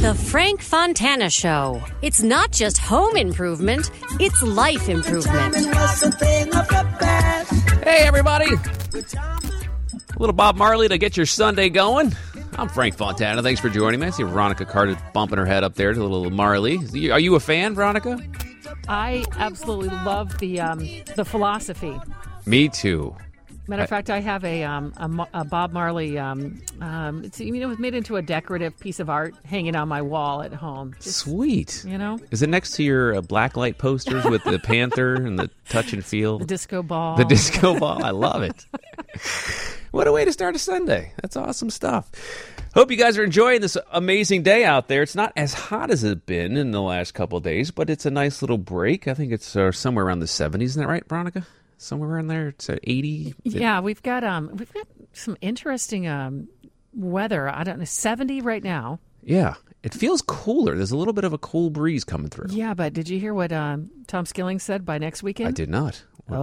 The Frank Fontana Show. It's not just home improvement, it's life improvement. Hey, everybody. A little Bob Marley to get your Sunday going. I'm Frank Fontana. Thanks for joining me. I see Veronica Carter bumping her head up there to a little Marley. Are you a fan, Veronica? I absolutely love the philosophy. Me too. Matter of fact, I have a Bob Marley. It's made into a decorative piece of art hanging on my wall at home. Sweet. Is it next to your blacklight posters with the panther and the touch and feel? The disco ball. The disco ball. I love it. What a way to start a Sunday. That's awesome stuff. Hope you guys are enjoying this amazing day out there. It's not as hot as it's been in the last couple of days, but it's a nice little break. I think it's somewhere around the 70s. Isn't that right, Veronica? Somewhere around there, it's 80. Yeah, we've got some interesting weather. I don't know, 70 right now. Yeah, it feels cooler. There's a little bit of a cool breeze coming through. Yeah, but did you hear what Tom Skilling said by next weekend? I did not.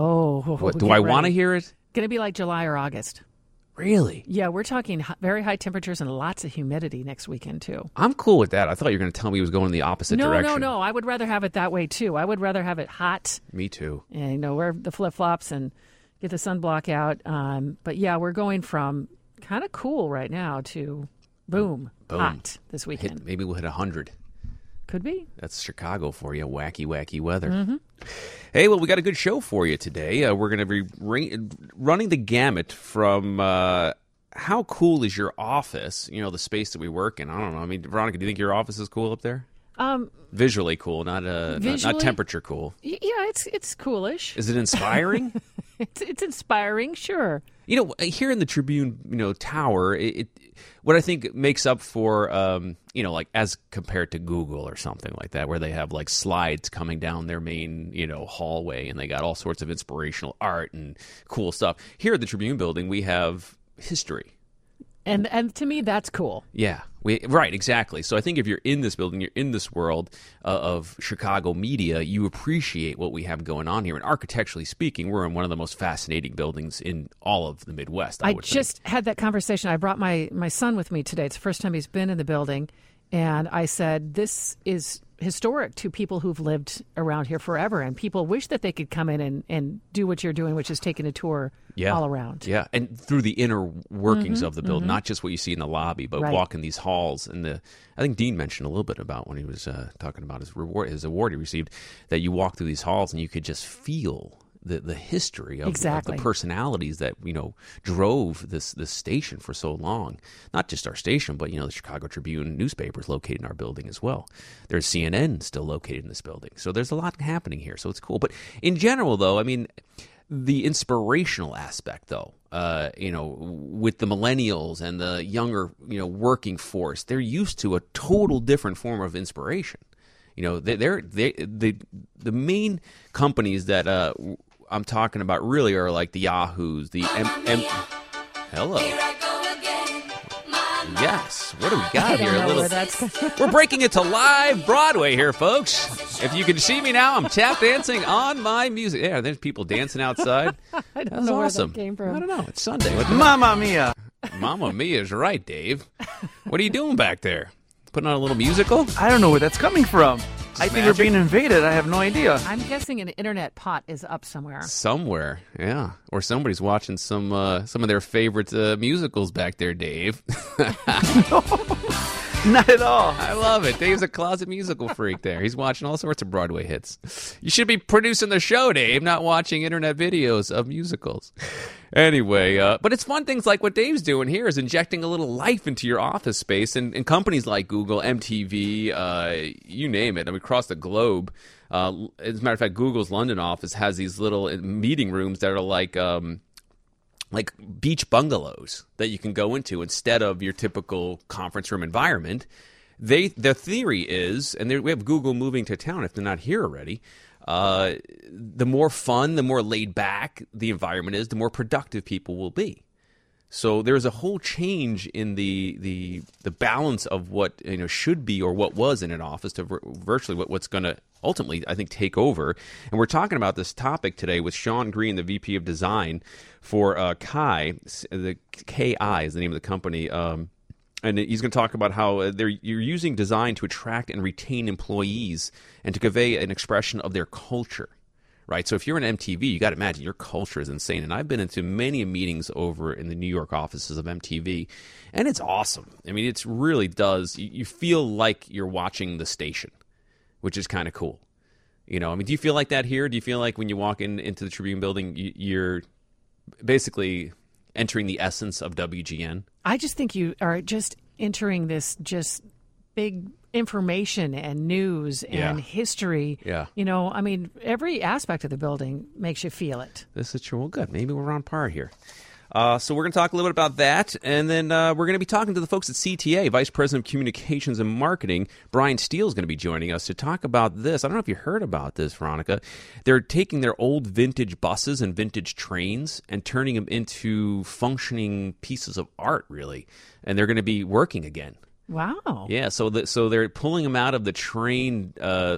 What do I want to hear it? Going to be like July or August. Really? Yeah, we're talking very high temperatures and lots of humidity next weekend, too. I'm cool with that. I thought you were going to tell me it was going in the opposite direction. No. I would rather have it that way, too. I would rather have it hot. Me too. And, wear the flip-flops and get the sunblock out. But, yeah, we're going from kind of cool right now to boom, hot this weekend. Maybe we'll hit 100. Could be. That's Chicago for you. Wacky, wacky weather. Mm-hmm. Hey, well, we got a good show for you today. We're going to be running the gamut from how cool is your office, the space that we work in. I don't know. I mean, Veronica, do you think your office is cool up there? Visually cool, not temperature cool. Yeah, it's coolish. Is it inspiring? It's inspiring, sure. Here in the Tribune, tower, what I think makes up for, like as compared to Google or something like that, where they have like slides coming down their main, hallway, and they got all sorts of inspirational art and cool stuff. Here at the Tribune building, we have history. And to me, that's cool. Yeah, right, exactly. So I think if you're in this building, you're in this world of Chicago media, you appreciate what we have going on here. And architecturally speaking, we're in one of the most fascinating buildings in all of the Midwest, I would just think. Had that conversation. I brought my son with me today. It's the first time he's been in the building. And I said, this is historic to people who've lived around here forever. And people wish that they could come in and do what you're doing, which is taking a tour all around. Yeah, and through the inner workings of the building, not just what you see in the lobby, but walking these halls. And I think Dean mentioned a little bit about when he was talking about his award he received, that you walk through these halls and you could just feel the history of the personalities that drove this station for so long. Not just our station, but the Chicago Tribune newspaper is located in our building as well. There's CNN still located in this building, so there's a lot happening here. So it's cool. But in general, though, I mean, the inspirational aspect, though, with the millennials and the younger working force, they're used to a total different form of inspiration. They're the main companies that I'm talking about really are like the Yahoos, the Hello. Yes. What do we got here? We're breaking it to live Broadway here, folks. If you can see me now, I'm tap dancing on my music. Yeah, there's people dancing outside. I don't know awesome. Where that came from. I don't know. It's Sunday. Mamma mia. Mamma mia is right, Dave. What are you doing back there? Putting on a little musical? I don't know where that's coming from. I think we're being invaded. I have no idea. I'm guessing an internet pot is up somewhere. Somewhere, yeah. Or somebody's watching some of their favorite musicals back there, Dave. No, not at all. I love it. Dave's a closet musical freak there. He's watching all sorts of Broadway hits. You should be producing the show, Dave, not watching internet videos of musicals. Anyway, but it's fun things like what Dave's doing here is injecting a little life into your office space, and companies like Google, MTV, you name it, I mean, across the globe. As a matter of fact, Google's London office has these little meeting rooms that are like beach bungalows that you can go into instead of your typical conference room environment. Their theory is, and we have Google moving to town if they're not here already, the more fun, the more laid back the environment is, the more productive people will be. So there's a whole change in the balance of what should be or what was in an office to virtually what's going to ultimately, I think, take over. And we're talking about this topic today with Sean Green, the VP of Design for KI. The KI is the name of the company. And he's going to talk about how you're using design to attract and retain employees and to convey an expression of their culture, right? So if you're an MTV, you got to imagine your culture is insane. And I've been into many meetings over in the New York offices of MTV, and it's awesome. I mean, it really does. You feel like you're watching the station, which is kind of cool. You know, I mean, do you feel like that here? Do you feel like when you walk into the Tribune building, you're basically entering the essence of WGN? I just think you are just entering this just big information and news and history. Yeah. You know, I mean, every aspect of the building makes you feel it. This is true. Well, good. Maybe we're on par here. So we're going to talk a little bit about that, and then we're going to be talking to the folks at CTA, Vice President of Communications and Marketing. Brian Steele is going to be joining us to talk about this. I don't know if you heard about this, Veronica. They're taking their old vintage buses and vintage trains and turning them into functioning pieces of art, really, and they're going to be working again. Wow. Yeah, so they're pulling them out of the train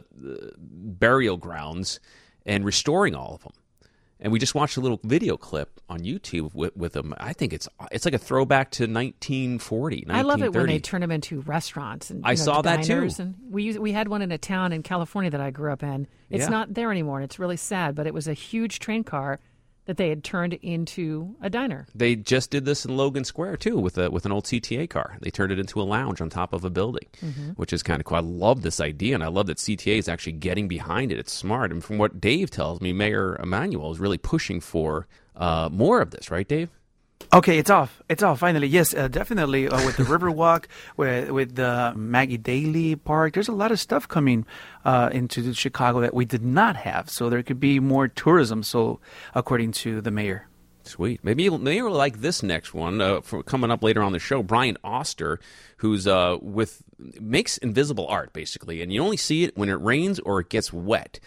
burial grounds and restoring all of them. And we just watched a little video clip on YouTube with them. I think it's like a throwback to 1940, 1930. I love it when they turn them into restaurants. And I saw that too. And we had one in a town in California that I grew up in. It's not there anymore, and it's really sad, but it was a huge train car that they had turned into a diner. They just did this in Logan Square, too, with an old CTA car. They turned it into a lounge on top of a building, which is kind of cool. I love this idea, and I love that CTA is actually getting behind it. It's smart. And from what Dave tells me, Mayor Emanuel is really pushing for more of this, right, Dave? Okay, it's off. It's off, finally. Yes, definitely. With the Riverwalk, with the Maggie Daley Park, there's a lot of stuff coming into Chicago that we did not have. So there could be more tourism, so according to the mayor. Sweet. Maybe you'll like this next one for coming up later on the show. Brian Oster, who's makes invisible art, basically. And you only see it when it rains or it gets wet.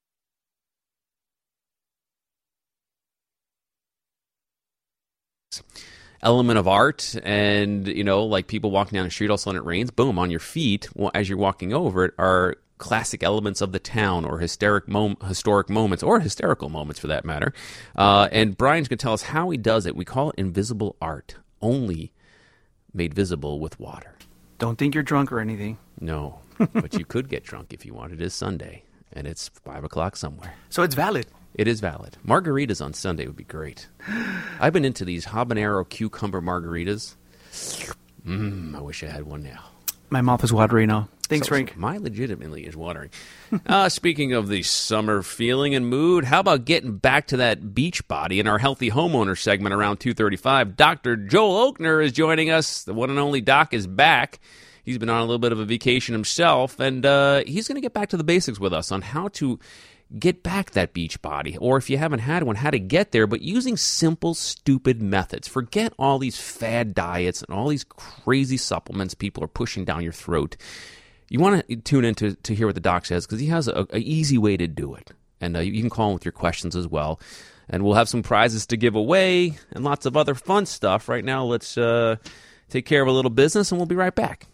Element of art, and like people walking down the street, all of a sudden it rains, boom, on your feet as you're walking over it are classic elements of the town or historic moments, or hysterical moments for that matter. And Brian's going to tell us how he does it. We call it invisible art, only made visible with water. Don't think you're drunk or anything. No, but you could get drunk if you want. It is Sunday, and it's 5 o'clock somewhere. So it's valid. It is valid. Margaritas on Sunday would be great. I've been into these habanero cucumber margaritas. I wish I had one now. My mouth is watering now. Thanks, Frank. Mine legitimately is watering. Speaking of the summer feeling and mood, how about getting back to that beach body in our Healthy Homeowner segment around 2:35? Dr. Joel Oakner is joining us. The one and only Doc is back. He's been on a little bit of a vacation himself, and he's going to get back to the basics with us on how to get back that beach body, or if you haven't had one, how to get there, but using simple, stupid methods. Forget all these fad diets and all these crazy supplements people are pushing down your throat. You want to tune in to hear what the doc says, because he has an easy way to do it. And you can call him with your questions as well. And we'll have some prizes to give away and lots of other fun stuff. Right now, let's take care of a little business, and we'll be right back.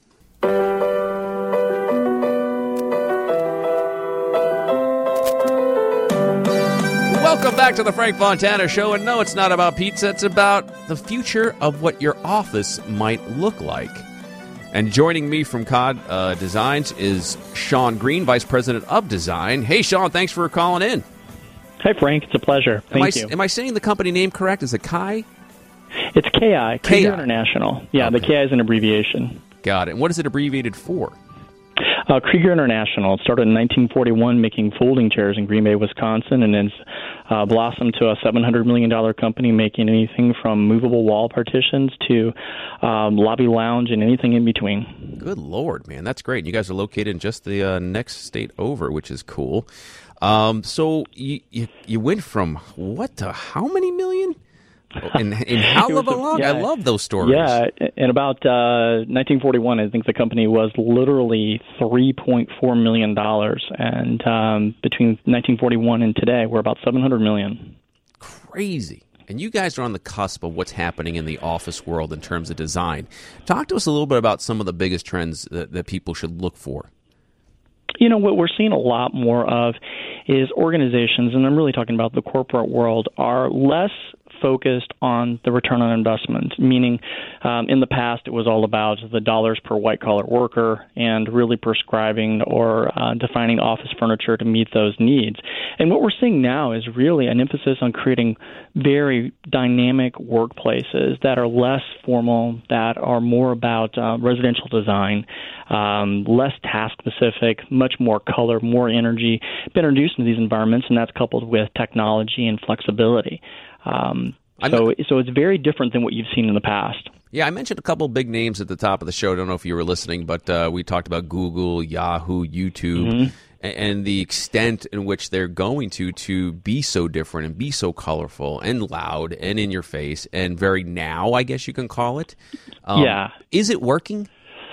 Welcome back to the Frank Fontana Show. And no, it's not about pizza. It's about the future of what your office might look like. And joining me from COD Designs is Sean Green, Vice President of Design. Hey, Sean, thanks for calling in. Hi, Frank. It's a pleasure. Thank you. Am I saying the company name correct? Is it KI? It's KI, Krieger International. Yeah, okay. The KI is an abbreviation. Got it. And what is it abbreviated for? Krieger International. It started in 1941 making folding chairs in Green Bay, Wisconsin, and then blossomed to a $700 million company making anything from movable wall partitions to lobby lounge and anything in between. Good Lord, man. That's great. You guys are located in just the next state over, which is cool. So you went from what to how many million? In how long? Yeah, I love those stories. Yeah, in about 1941, I think the company was literally $3.4 million. And between 1941 and today, we're about $700 million. Crazy. And you guys are on the cusp of what's happening in the office world in terms of design. Talk to us a little bit about some of the biggest trends that people should look for. You know, what we're seeing a lot more of is organizations, and I'm really talking about the corporate world, are less focused on the return on investment, meaning in the past it was all about the dollars per white-collar worker and really prescribing or defining office furniture to meet those needs. And what we're seeing now is really an emphasis on creating very dynamic workplaces that are less formal, that are more about residential design, less task-specific, much more color, more energy, been introduced into these environments, and that's coupled with technology and flexibility. So it's very different than what you've seen in the past. Yeah, I mentioned a couple big names at the top of the show. I don't know if you were listening, but we talked about Google, Yahoo, YouTube, and the extent in which they're going to be so different and be so colorful and loud and in your face and very now, I guess you can call it. Yeah. Is it working?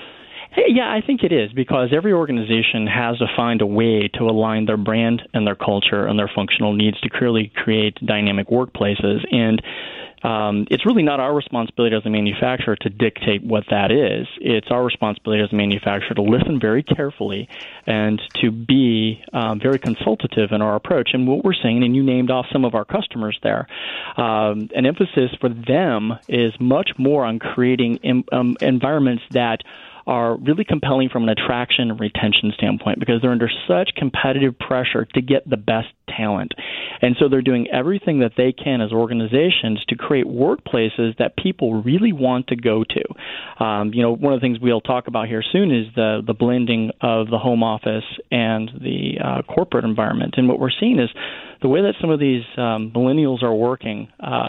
Yeah, I think it is, because every organization has to find a way to align their brand and their culture and their functional needs to clearly create dynamic workplaces. And it's really not our responsibility as a manufacturer to dictate what that is. It's our responsibility as a manufacturer to listen very carefully and to be very consultative in our approach. And what we're seeing, and you named off some of our customers there, an emphasis for them is much more on creating environments that are really compelling from an attraction and retention standpoint, because they're under such competitive pressure to get the best talent. And so they're doing everything that they can as organizations to create workplaces that people really want to go to. One of the things we'll talk about here soon is the blending of the home office and the corporate environment. And what we're seeing is the way that some of these millennials are working,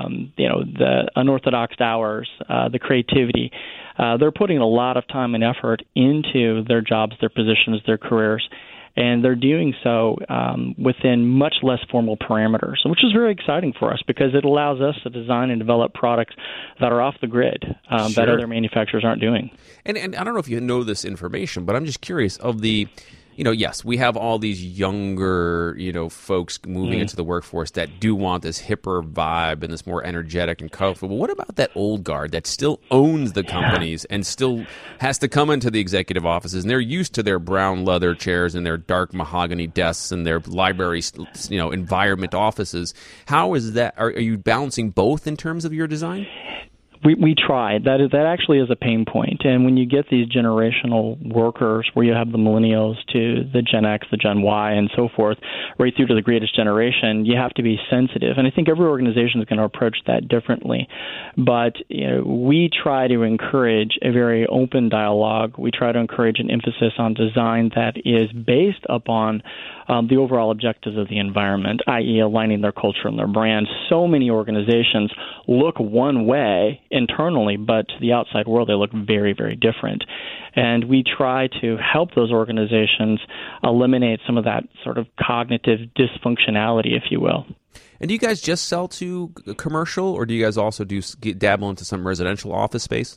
the unorthodox hours, the creativity, they're putting a lot of time and effort into their jobs, their positions, their careers, and they're doing so within much less formal parameters, which is very exciting for us because it allows us to design and develop products that are off the grid that other manufacturers aren't doing. And I don't know if you know this information, but I'm just curious of the... yes, we have all these younger, folks moving into the workforce that do want this hipper vibe and this more energetic and colorful. But what about that old guard that still owns the companies and still has to come into the executive offices, and they're used to their brown leather chairs and their dark mahogany desks and their library, environment offices? How is that? Are you balancing both in terms of your design? We try. That actually is a pain point. And when you get these generational workers, where you have the millennials to the Gen X, the Gen Y, and so forth, right through to the greatest generation, you have to be sensitive. And I think every organization is going to approach that differently. But we try to encourage a very open dialogue. We try to encourage an emphasis on design that is based upon the overall objectives of the environment, i.e. aligning their culture and their brand. So many organizations look one way internally, but to the outside world, they look very, very different. And we try to help those organizations eliminate some of that sort of cognitive dysfunctionality, if you will. And do you guys just sell to commercial, or do you guys also dabble into some residential office space?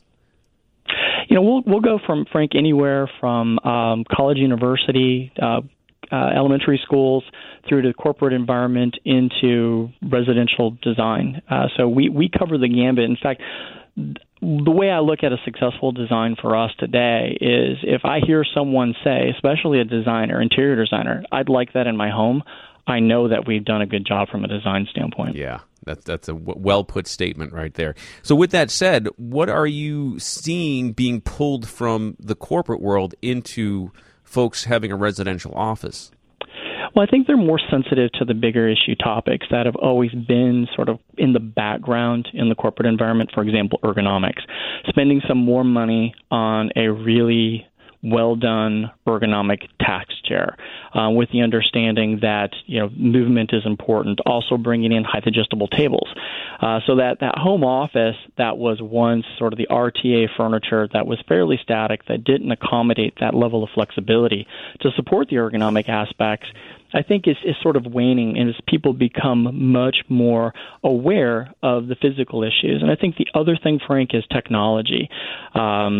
We'll go from, Frank, anywhere from college, university, elementary schools through to the corporate environment into residential design. So we cover the gambit. In fact, the way I look at a successful design for us today is if I hear someone say, especially a designer, interior designer, I'd like that in my home, I know that we've done a good job from a design standpoint. Yeah, that's a well-put statement right there. So with that said, what are you seeing being pulled from the corporate world into folks having a residential office? Well, I think they're more sensitive to the bigger issue topics that have always been sort of in the background in the corporate environment. For example, ergonomics. Spending some more money on a really well-done ergonomic task chair with the understanding that movement is important, also bringing in height adjustable tables. So that home office that was once sort of the RTA furniture that was fairly static, that didn't accommodate that level of flexibility to support the ergonomic aspects, I think is sort of waning, and as people become much more aware of the physical issues. And I think the other thing, Frank, is technology.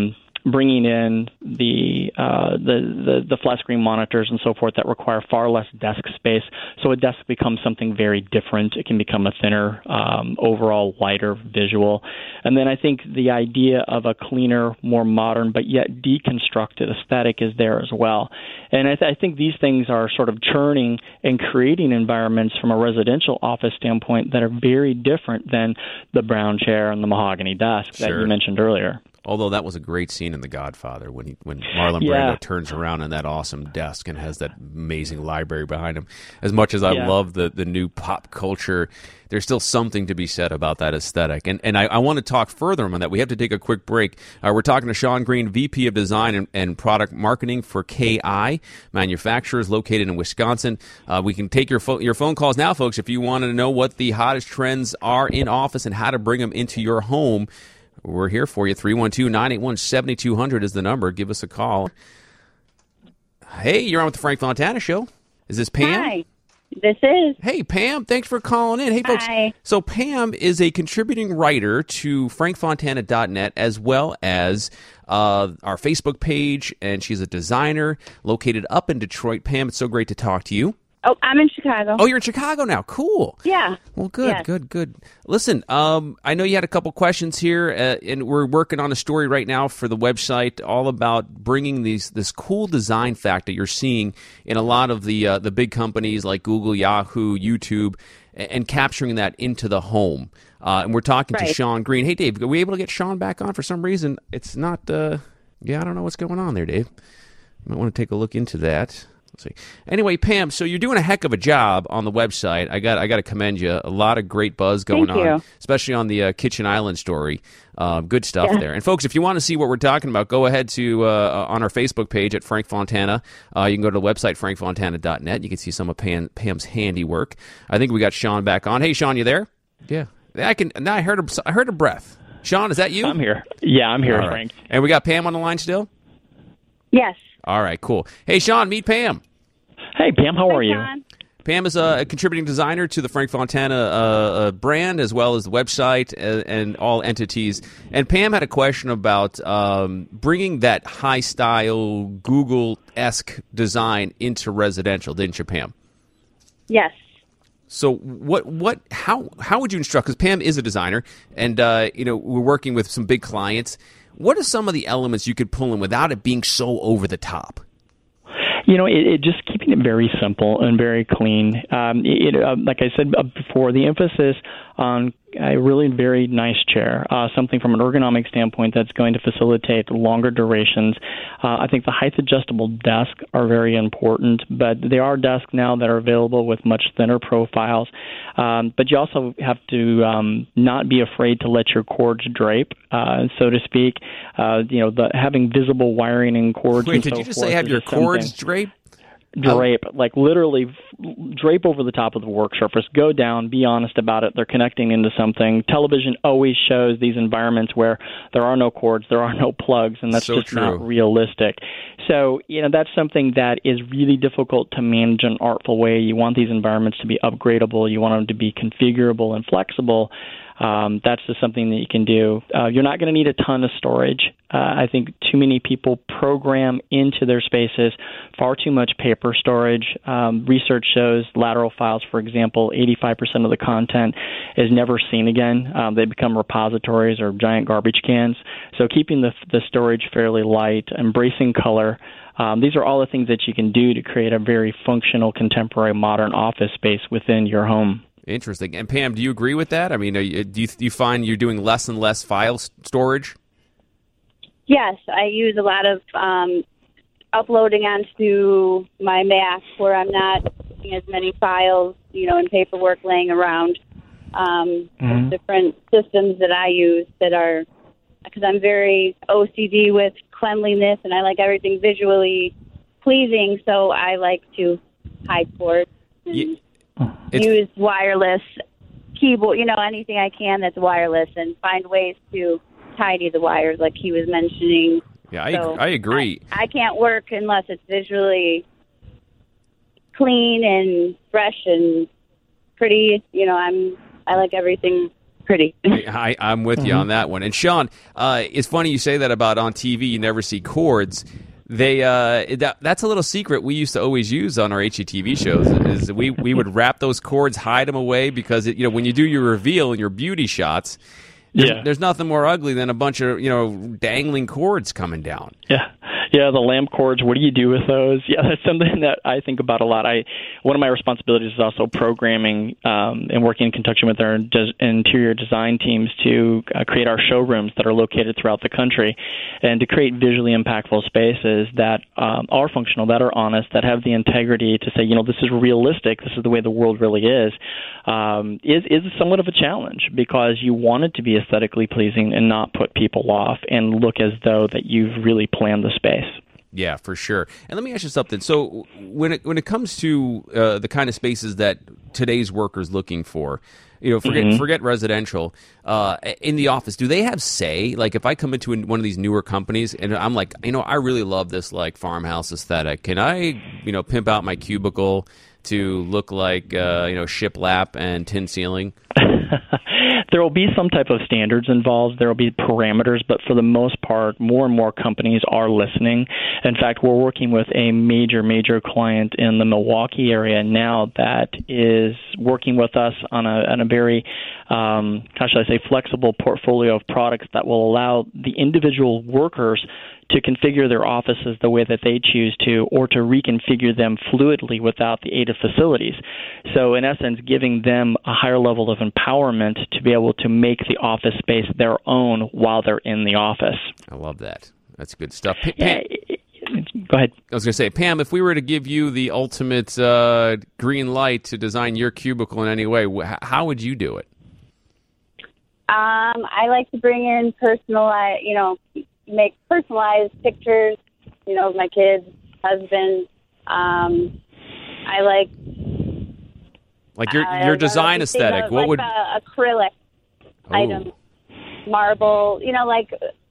bringing in the flat screen monitors and so forth that require far less desk space. So a desk becomes something very different. It can become a thinner, overall lighter visual. And then I think the idea of a cleaner, more modern, but yet deconstructed aesthetic is there as well. And I think these things are sort of churning and creating environments from a residential office standpoint that are very different than the brown chair and the mahogany desk that you mentioned earlier. Although that was a great scene in The Godfather when Marlon Brando turns around on that awesome desk and has that amazing library behind him. As much as I love the new pop culture, there's still something to be said about that aesthetic. And I want to talk further on that. We have to take a quick break. We're talking to Sean Green, VP of Design and Product Marketing for KI Manufacturers located in Wisconsin. We can take your phone calls now, folks, if you want to know what the hottest trends are in office and how to bring them into your home. We're here for you. 312-981-7200 is the number. Give us a call. Hey, you're on with the Frank Fontana Show. Is this Pam? Hi, this is. Hey, Pam. Thanks for calling in. Hey, folks. Hi. So Pam is a contributing writer to frankfontana.net as well as our Facebook page, and she's a designer located up in Detroit. Pam, it's so great to talk to you. Oh, I'm in Chicago. Oh, you're in Chicago now. Cool. Yeah. Well, good, yes. good. Listen, I know you had a couple questions here, and we're working on a story right now for the website all about bringing this cool design fact that you're seeing in a lot of the big companies like Google, Yahoo, YouTube, and capturing that into the home. And we're talking to Sean Green. Hey, Dave, are we able to get Sean back on? For some reason, it's not. I don't know what's going on there, Dave. You might want to take a look into that. See. Anyway, Pam, so you're doing a heck of a job on the website. I got to commend you. A lot of great buzz going on, especially on the Kitchen Island story. Good stuff there. And folks, if you want to see what we're talking about, go ahead to on our Facebook page at Frank Fontana. You can go to the website frankfontana.net. You can see some of Pam's handiwork. I think we got Sean back on. Hey, Sean, you there? Yeah, I can. Now I heard a breath. Sean, is that you? I'm here. Yeah, I'm here, All Frank. Right. And we got Pam on the line still? Yes. All right, cool. Hey, Sean, meet Pam. Hey, Pam, how are you? Sean. Pam is a contributing designer to the Frank Fontana brand as well as the website and all entities. And Pam had a question about bringing that high-style, Google-esque design into residential, didn't you, Pam? Yes. So how would you instruct? Because Pam is a designer, and we're working with some big clients. What are some of the elements you could pull in without it being so over the top? It just keeping it very simple and very clean. Like I said before, the emphasis on a really very nice chair, something from an ergonomic standpoint that's going to facilitate longer durations. I think the height-adjustable desks are very important, but there are desks now that are available with much thinner profiles. But you also have to not be afraid to let your cords drape, so to speak. Having visible wiring and cords. Wait, did you just say have your cords drape? Drape, like literally drape over the top of the work surface, go down, be honest about it. They're connecting into something. Television always shows these environments where there are no cords, there are no plugs, and that's so just true. Not realistic. So, that's something that is really difficult to manage in an artful way. You want these environments to be upgradable. You want them to be configurable and flexible. That's just something that you can do. You're not going to need a ton of storage. I think too many people program into their spaces far too much paper storage. Research shows lateral files, for example, 85% of the content is never seen again. They become repositories or giant garbage cans. So keeping the storage fairly light, embracing color, these are all the things that you can do to create a very functional, contemporary, modern office space within your home. Interesting. And Pam, do you agree with that? I mean, do you find you're doing less and less file storage? Yes, I use a lot of uploading onto my Mac where I'm not using as many files, and paperwork laying around. There's different systems that I use that are, because I'm very OCD with cleanliness and I like everything visually pleasing, so I like to hide cords. Use wireless keyboard, anything I can that's wireless, and find ways to tidy the wires, like he was mentioning. Yeah, I agree. I can't work unless it's visually clean and fresh and pretty. I like everything pretty. I'm with you on that one. And Sean, it's funny you say that about on TV. You never see cords. That's a little secret we used to always use on our HGTV shows. Is we would wrap those cords, hide them away, because when you do your reveal and your beauty shots, there's nothing more ugly than a bunch of dangling cords coming down. Yeah, the lamp cords, what do you do with those? Yeah, that's something that I think about a lot. One of my responsibilities is also programming and working in conjunction with our interior design teams to create our showrooms that are located throughout the country, and to create visually impactful spaces that are functional, that are honest, that have the integrity to say, this is realistic, this is the way the world really is somewhat of a challenge, because you want it to be aesthetically pleasing and not put people off and look as though that you've really planned the space. Yeah, for sure. And let me ask you something. So when it comes to the kind of spaces that today's workers looking for, forget residential, in the office, do they have say? Like, if I come into one of these newer companies and I'm like, I really love this like farmhouse aesthetic. Can I, pimp out my cubicle to look like shiplap and tin ceiling? There will be some type of standards involved. There will be parameters, but for the most part, more and more companies are listening. In fact, we're working with a major client in the Milwaukee area now that is working with us on a very, flexible portfolio of products that will allow the individual workers to configure their offices the way that they choose to, or to reconfigure them fluidly without the aid of facilities. So in essence, giving them a higher level of empowerment to be able to make the office space their own while they're in the office. I love that. That's good stuff. Pam, go ahead. I was going to say, Pam, if we were to give you the ultimate green light to design your cubicle in any way, how would you do it? I like to bring in make personalized pictures, of my kids, husband. I like your design aesthetic. What would acrylic items, marble? Like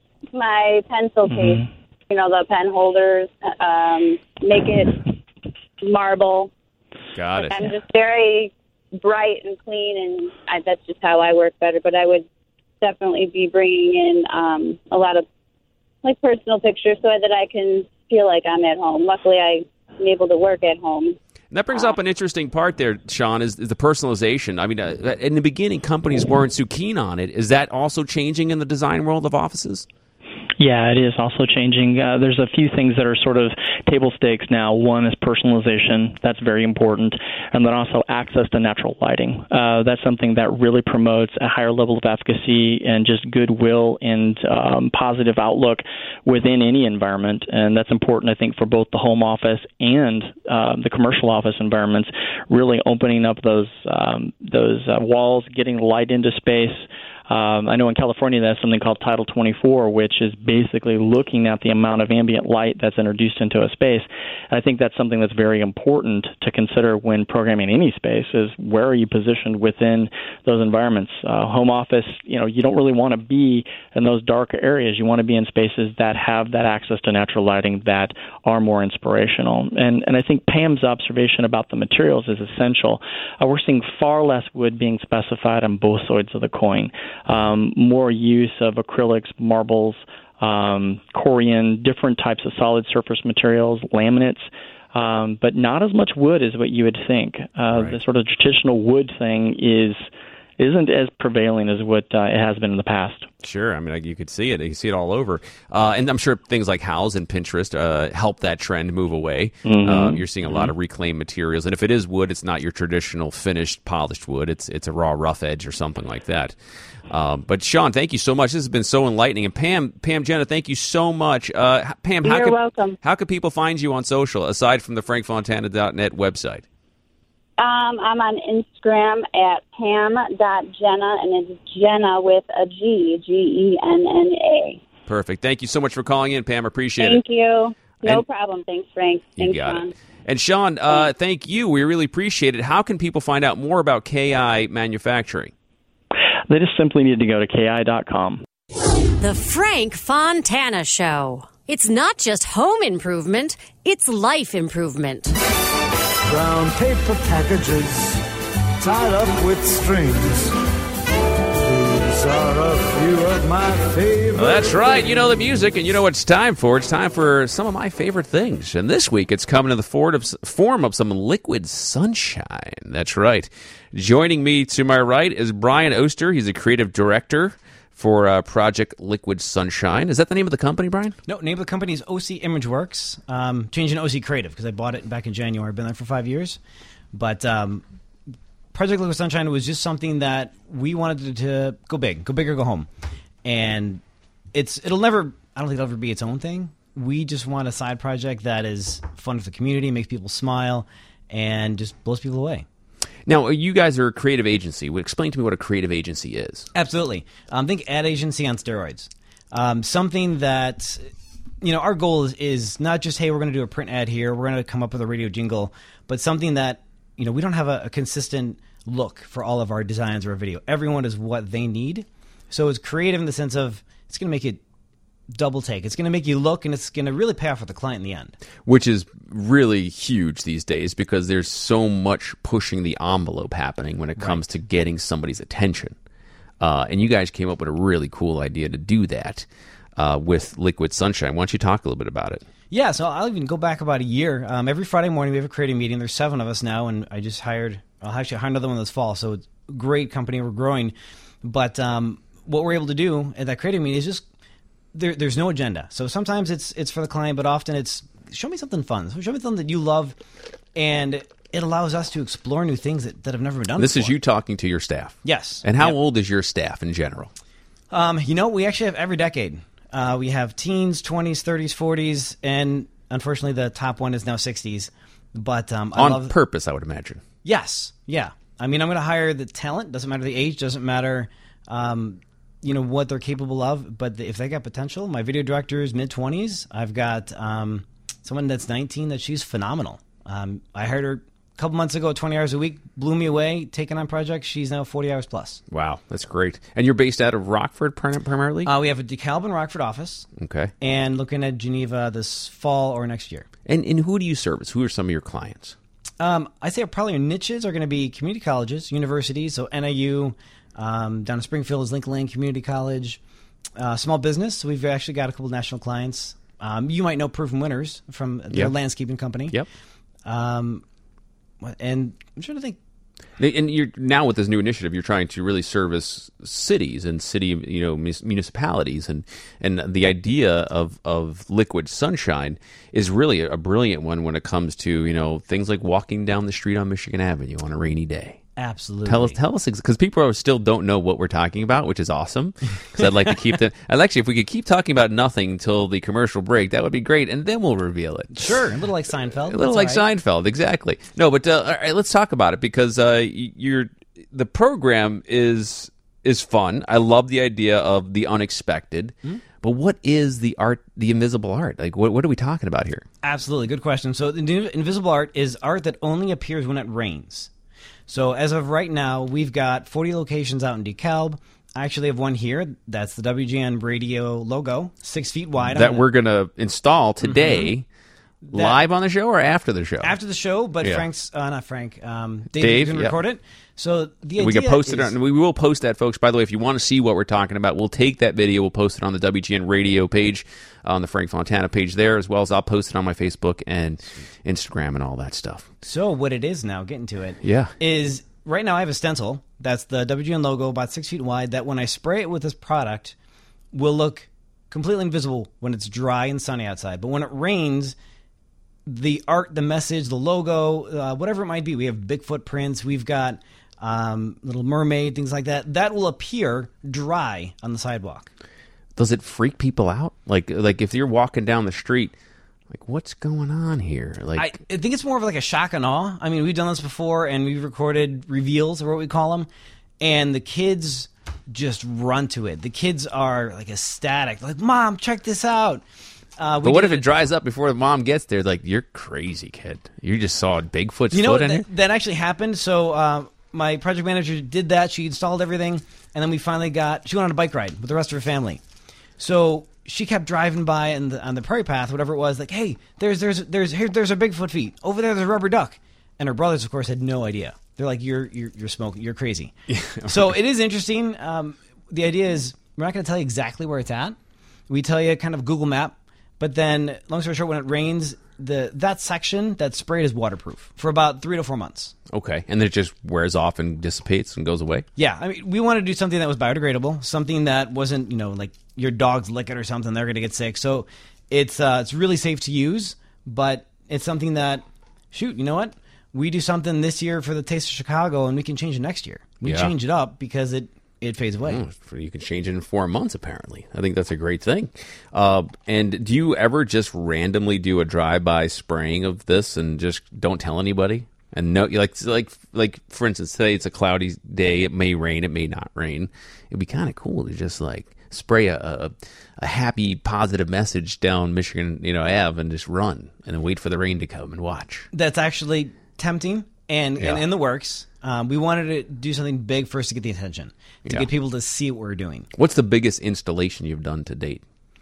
my pencil case. The pen holders. Make it marble. Got it. I'm just very bright and clean, and that's just how I work better. But I would definitely be bringing in a lot of personal pictures so that I can feel like I'm at home. Luckily, I'm able to work at home. And that brings up an interesting part there, Sean, is the personalization. I mean, in the beginning, companies weren't so keen on it. Is that also changing in the design world of offices? Yeah, it is also changing. There's a few things that are sort of table stakes now. One is personalization. That's very important. And then also access to natural lighting. That's something that really promotes a higher level of efficacy and just goodwill and positive outlook within any environment. And that's important, I think, for both the home office and the commercial office environments, really opening up those walls, getting light into space. I know in California there's something called Title 24, which is basically looking at the amount of ambient light that's introduced into a space. And I think that's something that's very important to consider when programming any space, is where are you positioned within those environments. Home office, you don't really want to be in those darker areas. You want to be in spaces that have that access to natural lighting that are more inspirational. And I think Pam's observation about the materials is essential. We're seeing far less wood being specified on both sides of the coin. More use of acrylics, marbles, corian, different types of solid surface materials, laminates, but not as much wood as what you would think. Right. The sort of traditional wood thing isn't as prevailing as what it has been in the past. Sure. I mean, you could see it. You see it all over. And I'm sure things like Houzz and Pinterest help that trend move away. Mm-hmm. You're seeing a lot of reclaimed materials. And if it is wood, it's not your traditional finished, polished wood. It's a raw, rough edge or something like that. But, Sean, thank you so much. This has been so enlightening. And Pam, Jenna, thank you so much. Pam, You're welcome. How could people find you on social, aside from the frankfontana.net website? I'm on Instagram at pam.jenna, and it's Jenna with a G, Genna. Perfect. Thank you so much for calling in, Pam. Appreciate it. Thank you. No problem. Thanks, Frank. Thanks, Sean. And Sean, thank you. We really appreciate it. How can people find out more about KI Manufacturing? They just simply need to go to ki.com. The Frank Fontana Show. It's not just home improvement, it's life improvement. Brown paper packages tied up with strings. are a few of my favorite. Well, that's right. You know the music, and you know what it's time for. It's time for some of my favorite things. And this week, it's coming in the form of some liquid sunshine. That's right. Joining me to my right is Brian Oster. He's a creative director for Project Liquid Sunshine. Is that the name of the company, Brian? No, name of the company is OC Imageworks. Changing OC Creative because I bought it back in January. I've been there for 5 years. But Project Liquid Sunshine was just something that we wanted to go big or go home. And I don't think it'll ever be its own thing. We just want a side project that is fun for the community, makes people smile, and just blows people away. Now, you guys are a creative agency. Explain to me what a creative agency is. Absolutely. Think ad agency on steroids. Something that, our goal is not just, hey, we're going to do a print ad here, we're going to come up with a radio jingle, but something that, we don't have a consistent look for all of our designs or our video. Everyone is what they need. So it's creative in the sense of it's going to make it double take. It's going to make you look, and it's going to really pay off for the client in the end. Which is really huge these days because there's so much pushing the envelope happening when it comes to getting somebody's attention. And you guys came up with a really cool idea to do that with Liquid Sunshine. Why don't you talk a little bit about it? Yeah, so I'll even go back about a year. Every Friday morning we have a creative meeting. There's 7 of us now, and I'll actually hire another one this fall. So it's a great company. We're growing. But what we're able to do at that creative meeting is just there's no agenda. So sometimes it's for the client, but often it's show me something fun. Show me something that you love, and it allows us to explore new things that have never been done before. This is you talking to your staff? Yes. And how old is your staff in general? We actually have every decade. We have teens, 20s, 30s, 40s, and unfortunately the top one is now 60s. But on purpose, I would imagine. Yes. Yeah. I mean, I'm going to hire the talent. Doesn't matter the age. Doesn't matter, what they're capable of. But if they got potential, my video director is mid-20s. I've got someone that's 19 that she's phenomenal. I hired her a couple months ago, 20 hours a week, blew me away, taking on projects. She's now 40 hours plus. Wow, that's great. And you're based out of Rockford primarily? We have a DeKalb and Rockford office. Okay. And looking at Geneva this fall or next year. And who do you service? Who are some of your clients? I say probably our niches are going to be community colleges, universities, so NIU, down in Springfield is Lincoln Lane Community College, small business. So we've actually got a couple of national clients. You might know Proven Winners from their landscaping company. Yep. And I'm trying to think. And you're now with this new initiative, you're trying to really service cities and municipalities, and the idea of Liquid Sunshine is really a brilliant one when it comes to things like walking down the street on Michigan Avenue on a rainy day. Absolutely. Tell us, because people still don't know what we're talking about, which is awesome. Because I'd like to keep if we could keep talking about nothing until the commercial break, that would be great, and then we'll reveal it. Sure, a little like Seinfeld. Seinfeld, exactly. No, but all right, let's talk about it because the program is fun. I love the idea of the unexpected. Mm-hmm. But what is the art, the invisible art? Like, what are we talking about here? Absolutely, good question. So the invisible art is art that only appears when it rains. So as of right now, we've got 40 locations out in DeKalb. I actually have one here. That's the WGN radio logo, 6 feet wide. That we're going to install today, live on the show or after the show? After the show, but Dave can record it. So the idea we can post it on. We will post that, folks. By the way, if you want to see what we're talking about, we'll take that video. We'll post it on the WGN radio page, on the Frank Fontana page there, as well as I'll post it on my Facebook and Instagram and all that stuff. So what it is now, getting to it, yeah, is right now I have a stencil that's the WGN logo, about 6 feet wide. That when I spray it with this product, will look completely invisible when it's dry and sunny outside. But when it rains, the art, the message, the logo, whatever it might be, we have Bigfoot prints. We've got Little Mermaid, things like that. That will appear dry on the sidewalk. Does it freak people out? Like if you're walking down the street, like what's going on here? Like I think it's more of like a shock and awe. I mean, we've done this before, and we've recorded reveals, or what we call them, and the kids just run to it. The kids are like ecstatic, like, "Mom, check this out." But what if it dries up before the mom gets there? Like, you're crazy, kid. You just saw Bigfoot's foot in here? That actually happened. So my project manager did that. She installed everything, and then we finally she went on a bike ride with the rest of her family. So she kept driving by on the prairie path, whatever it was, like, "Hey, there's a Bigfoot feet. Over there, there's a rubber duck." And her brothers, of course, had no idea. They're like, "You're smoking. You're crazy." So it is interesting. the idea is we're not going to tell you exactly where it's at. We tell you kind of Google Map, but then, long story short, when it rains, that section that's sprayed is waterproof for about 3 to 4 months. Okay, and then it just wears off and dissipates and goes away? Yeah, I mean, we want to do something that was biodegradable, something that wasn't, like your dog's lick it or something, they're going to get sick. So it's really safe to use, but it's something that, shoot, you know what? We do something this year for the Taste of Chicago, and we can change it next year. We change it up because it fades away. You can change it in 4 months, apparently. I think that's a great thing. And do you ever just randomly do a drive-by spraying of this and just don't tell anybody? And no, like for instance, today it's a cloudy day. It may rain. It may not rain. It'd be kind of cool to just spray a happy, positive message down Michigan, Ave, and just run and then wait for the rain to come and watch. That's actually tempting and in the works. We wanted to do something big first to get the attention, to get people to see what we're doing. What's the biggest installation you've done to date?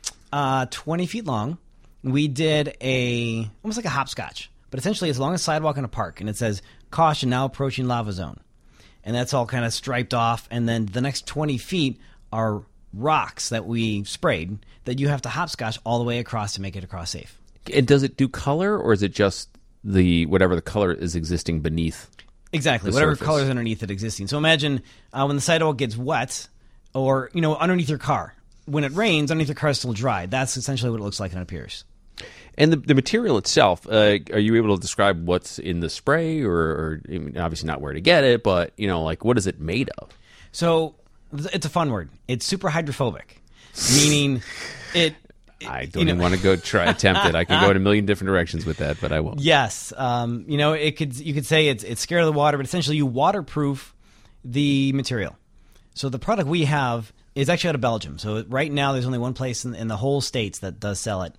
20 feet long. We did almost like a hopscotch, but essentially it's along a sidewalk in a park, and it says, "Caution, now approaching lava zone." And that's all kind of striped off, and then the next 20 feet are rocks that we sprayed that you have to hopscotch all the way across to make it across safe. And does it do color, or is it just whatever the color is existing beneath? Exactly, whatever color is underneath it existing. So imagine when the sidewalk gets wet, or underneath your car. When it rains, underneath your car is still dry. That's essentially what it looks like and it appears. And the material itself, are you able to describe what's in the spray, or obviously not where to get it, but what is it made of? So it's a fun word. It's super hydrophobic, meaning it. I don't even want to attempt it. I can go in a million different directions with that, but I won't. Yes. You could say it's scared of the water, but essentially you waterproof the material. So the product we have is actually out of Belgium. So right now there's only one place in the whole States that does sell it.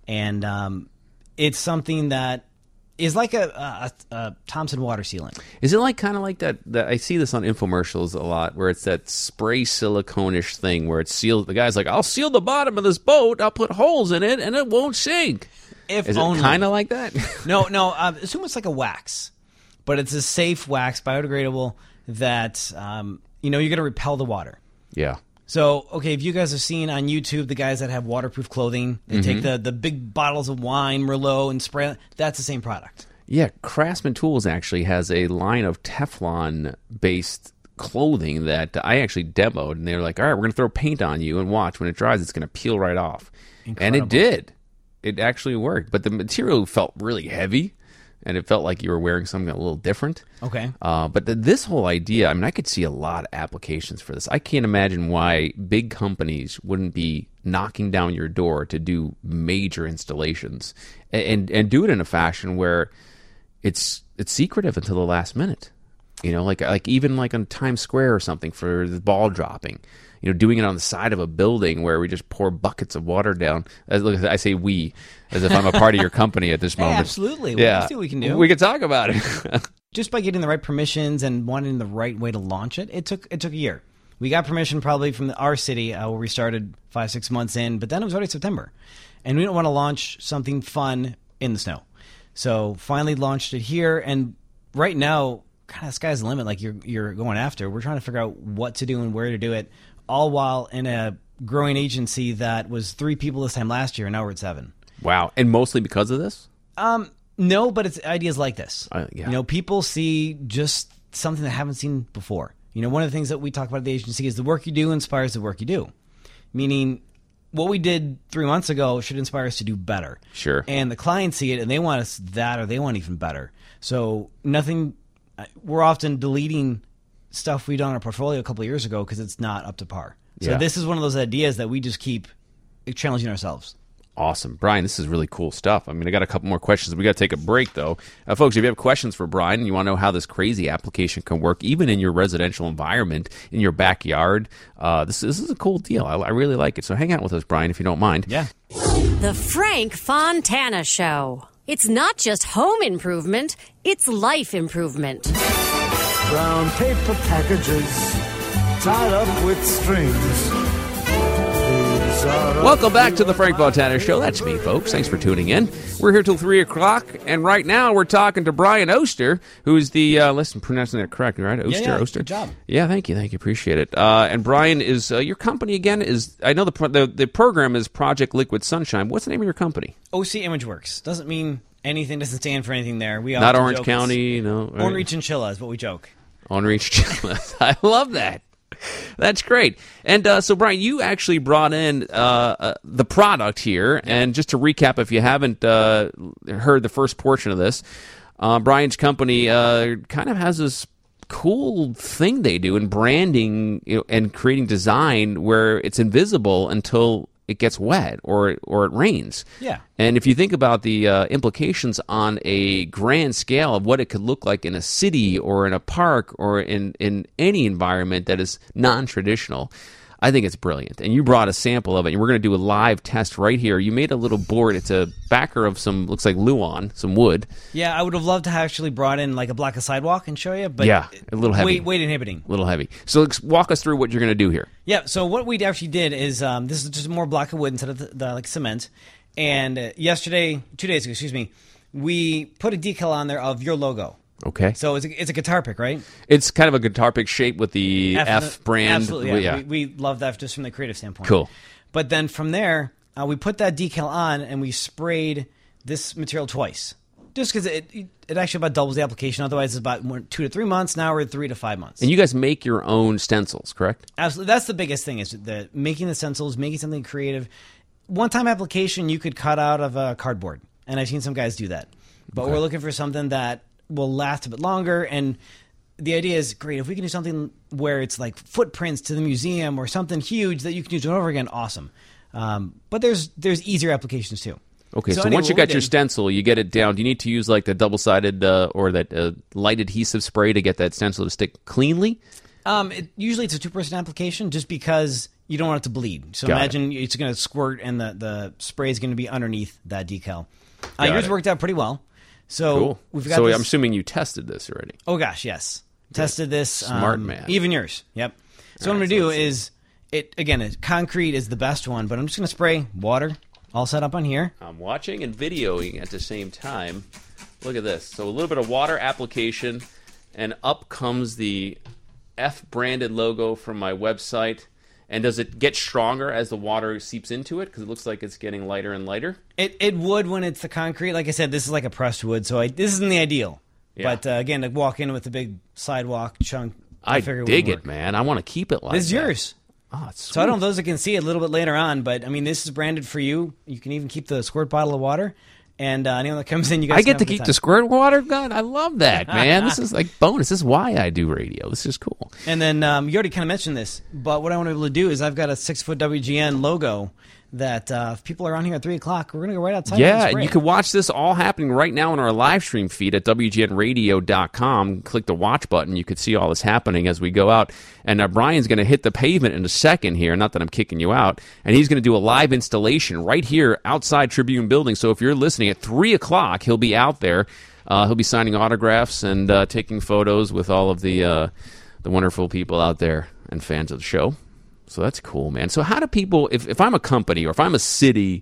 And it's something that is like a Thompson water sealant. Is it kind of like that I see this on infomercials a lot, where it's that spray silicone-ish thing where it seals. The guy's like, "I'll seal the bottom of this boat. I'll put holes in it, and it won't sink." Is it kind of like that? No. Assume it's like a wax, but it's a safe wax, biodegradable, that you're going to repel the water. Yeah. So, okay, if you guys have seen on YouTube the guys that have waterproof clothing, they take the big bottles of wine, Merlot, and spray it. That's the same product. Yeah, Craftsman Tools actually has a line of Teflon-based clothing that I actually demoed, and they were like, "All right, we're going to throw paint on you, and watch, when it dries, it's going to peel right off." Incredible. And it did. It actually worked, but the material felt really heavy. And it felt like you were wearing something a little different. Okay. But this whole idea, I could see a lot of applications for this. I can't imagine why big companies wouldn't be knocking down your door to do major installations and do it in a fashion where it's secretive until the last minute. Like even like on Times Square or something for the ball dropping. Doing it on the side of a building where we just pour buckets of water down. I say we, as if I'm a part of your company at this moment. Absolutely. Yeah. See what we can do. We can talk about it. Just by getting the right permissions and wanting the right way to launch it, it took a year. We got permission probably from our city where we started 5-6 months in, but then it was already September. And we didn't want to launch something fun in the snow. So finally launched it here, and right now, kind of sky's the limit like you're going after. We're trying to figure out what to do and where to do it, all while in a growing agency that was 3 people this time last year, and now we're at 7. Wow. And mostly because of this? No, but it's ideas like this. Yeah. People see just something they haven't seen before. One of the things that we talk about at the agency is the work you do inspires the work you do. Meaning, what we did 3 months ago should inspire us to do better. Sure. And the clients see it, and they want us that, or they want even better. So we're often deleting stuff we done in our portfolio a couple of years ago because it's not up to par. So This is one of those ideas that we just keep challenging ourselves. Awesome. Brian, this is really cool stuff. I got a couple more questions. We got to take a break, though. Folks, if you have questions for Brian and you want to know how this crazy application can work, even in your residential environment, in your backyard, this is a cool deal. I really like it. So hang out with us, Brian, if you don't mind. Yeah. The Frank Fontana Show. It's not just home improvement, it's life improvement. Brown paper packages tied up with strings. These Welcome back to the Frank Fontana Show. That's me, folks. Thanks for tuning in. We're here till 3 o'clock, and right now we're talking to Brian Oster, who's the, listen, pronouncing that correctly, right? Oster, Oster. Good job. Yeah, thank you. Appreciate it. And Brian is, your company again is, I know the program is Project Liquid Sunshine. What's the name of your company? OC ImageWorks. Doesn't mean anything, doesn't stand for anything there. We Not Orange County, no. Ornery Chinchilla is what we joke. Ornery Chinchilla. I love that. That's great. And so, Brian, you actually brought in the product here. And just to recap, if you haven't heard the first portion of this, Brian's company kind of has this cool thing they do in branding, and creating design where it's invisible until it gets wet or it rains. Yeah. And if you think about the implications on a grand scale of what it could look like in a city or in a park or in any environment that is non-traditional, I think it's brilliant. And you brought a sample of it, and we're going to do a live test right here. You made a little board. It's a backer of some, looks like Luan, some wood. Yeah, I would have loved to have actually brought in like a block of sidewalk and show you, but yeah, a little heavy. Weight inhibiting. A little heavy. So walk us through what you're going to do here. Yeah, so what we actually did is, this is just more block of wood instead of the like cement. And 2 days ago, we put a decal on there of your logo. Okay. So it's a guitar pick, right? It's kind of a guitar pick shape with the F brand. Absolutely, yeah. We love that just from the creative standpoint. Cool. But then from there, we put that decal on and we sprayed this material twice. Just because it actually about doubles the application. Otherwise, it's about 2 to 3 months. Now we're 3 to 5 months. And you guys make your own stencils, correct? Absolutely. That's the biggest thing, is making the stencils, making something creative. One-time application you could cut out of a cardboard. And I've seen some guys do that. But we're looking for something that will last a bit longer, and the idea is great. If we can do something where it's like footprints to the museum or something huge that you can use over again, awesome. But there's easier applications too. Okay, so once you got your stencil, you get it down. Do you need to use like the double-sided or that light adhesive spray to get that stencil to stick cleanly? Usually it's a 2-person application just because you don't want it to bleed. So imagine it's going to squirt and the spray is going to be underneath that decal. Yours worked out pretty well. So cool. We've got. So this. I'm assuming you tested this already. Oh gosh, yes, tested this. Smart man. Even yours. Yep. So what I'm going to do is concrete is the best one, but I'm just going to spray water. All set up on here. I'm watching and videoing at the same time. Look at this. So a little bit of water application, and up comes the F branded logo from my website. And does it get stronger as the water seeps into it? Because it looks like it's getting lighter and lighter. It would when it's the concrete. Like I said, this is like a pressed wood, so this isn't the ideal. Yeah. But again, to walk in with a big sidewalk chunk, I dig it, man. I want to keep it like this is yours. Oh, it's sweet. So I don't know if those that can see it a little bit later on, but I mean, this is branded for you. You can even keep the squirt bottle of water. And anyone that comes in, you guys I get to keep the squirt water gun? I love that, man. This is like bonus. This is why I do radio. This is cool. And then you already kind of mentioned this, but what I want to be able to do is I've got a 6-foot WGN logo that if people are on here at 3 o'clock, we're going to go right outside. Yeah, and you can watch this all happening right now on our live stream feed at WGNradio.com. Click the watch button. You could see all this happening as we go out. And Brian's going to hit the pavement in a second here. Not that I'm kicking you out. And he's going to do a live installation right here outside Tribune Building. So if you're listening at 3 o'clock, he'll be out there. He'll be signing autographs and taking photos with all of the wonderful people out there and fans of the show. So that's cool, man. So how do people, if I'm a company or if I'm a city,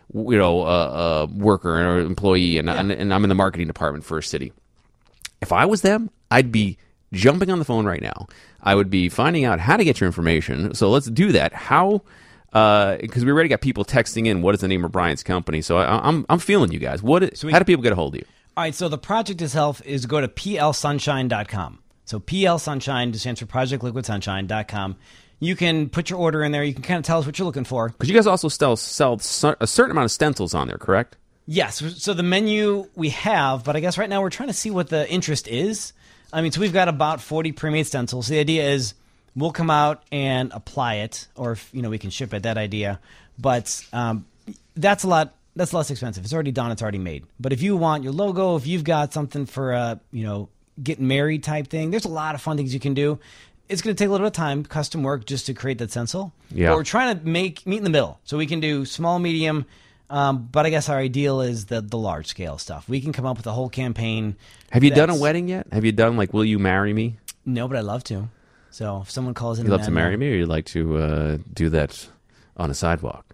worker or employee and I'm in the marketing department for a city, if I was them, I'd be jumping on the phone right now. I would be finding out how to get your information. So let's do that. How, because we already got people texting in, what is the name of Brian's company? So I'm feeling you guys. How do people get a hold of you? All right, so the project itself is go to plsunshine.com. So PL Sunshine stands for ProjectLiquidSunshine.com. You can put your order in there. You can kind of tell us what you're looking for. Because you guys also sell a certain amount of stencils on there, correct? Yes. So the menu we have, but I guess right now we're trying to see what the interest is. I mean, so we've got about 40 pre-made stencils. The idea is we'll come out and apply it, or if, we can ship it, that idea. But that's less expensive. It's already done. It's already made. But if you want your logo, if you've got something for a, getting married type thing, there's a lot of fun things you can do. It's going to take a little bit of time, custom work, just to create that stencil. Yeah. But we're trying to meet in the middle. So we can do small, medium, but I guess our ideal is the large scale stuff. We can come up with a whole campaign. Have you done a wedding yet? Have you done Will You Marry Me? No, but I'd love to. So if someone calls in, you'd love to marry me, or you'd like to do that on a sidewalk?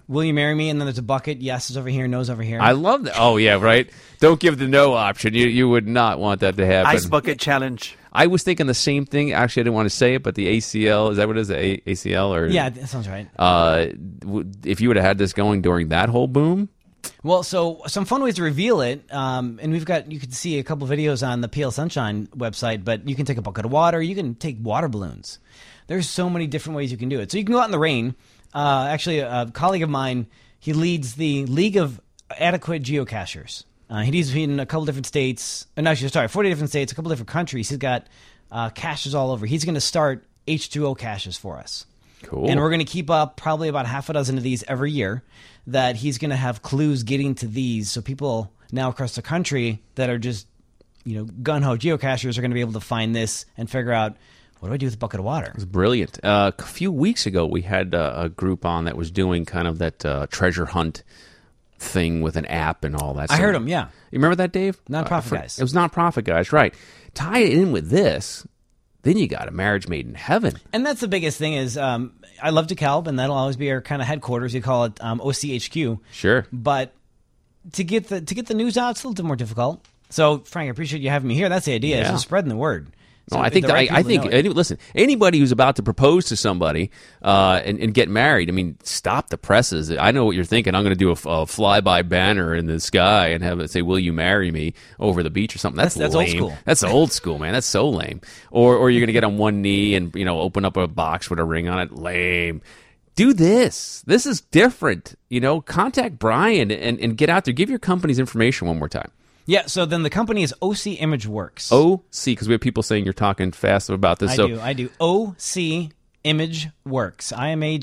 Will you marry me? And then there's a bucket. Yes is over here. No's over here. I love that. Oh, yeah, right? Don't give the no option. You would not want that to happen. Ice bucket challenge. I was thinking the same thing. Actually, I didn't want to say it, but the ACL, is that what it is, the ACL? Or, yeah, that sounds right. If you would have had this going during that whole boom? Well, so some fun ways to reveal it, and you can see a couple videos on the PL Sunshine website, but you can take a bucket of water, you can take water balloons. There's so many different ways you can do it. So you can go out in the rain. Actually, a colleague of mine, he leads the League of Adequate Geocachers. He's in a couple different states. 40 different states, a couple different countries. He's got caches all over. He's going to start H2O caches for us. Cool. And we're going to keep up probably about half a dozen of these every year that he's going to have clues getting to these. So people now across the country that are just, gun-ho geocachers are going to be able to find this and figure out, what do I do with a bucket of water? It's brilliant. A few weeks ago, we had a group on that was doing kind of that treasure hunt thing with an app and all that. I heard them, yeah. You remember that, Dave? Nonprofit Guys. It was Nonprofit Guys, right. Tie it in with this, then you got a marriage made in heaven. And that's the biggest thing is I love DeKalb, and that'll always be our kind of headquarters. You call it OCHQ. Sure. But to get the news out, it's a little bit more difficult. So, Frank, I appreciate you having me here. That's the idea, is just spreading the word. No, I think listen, anybody who's about to propose to somebody and get married, I mean, stop the presses. I know what you're thinking. I'm going to do a flyby banner in the sky and have it say, "Will you marry me?" over the beach or something. That's lame. Old school. That's old school, man. That's so lame. Or you're going to get on one knee and open up a box with a ring on it. Lame. Do this. This is different. Contact Brian and get out there. Give your company's information one more time. Yeah, so then the company is OC Image Works. OC, because we have people saying you're talking fast about this. I do. OC Image Works.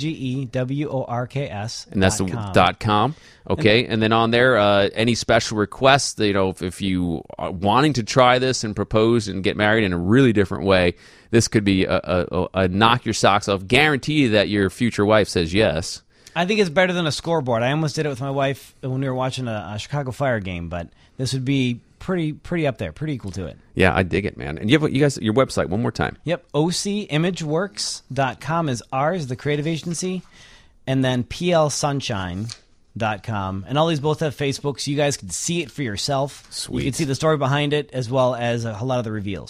IMAGEWORKS. And that's the .com. Okay, and then on there, any special requests, if you are wanting to try this and propose and get married in a really different way, this could be a knock your socks off. Guarantee that your future wife says yes. I think it's better than a scoreboard. I almost did it with my wife when we were watching a Chicago Fire game, but this would be pretty up there, pretty equal to it. Yeah, I dig it, man. And you guys, your website, one more time. Yep, OCImageWorks.com is ours, the creative agency, and then PLSunshine.com. And all these both have Facebook, so you guys can see it for yourself. Sweet. You can see the story behind it, as well as a lot of the reveals.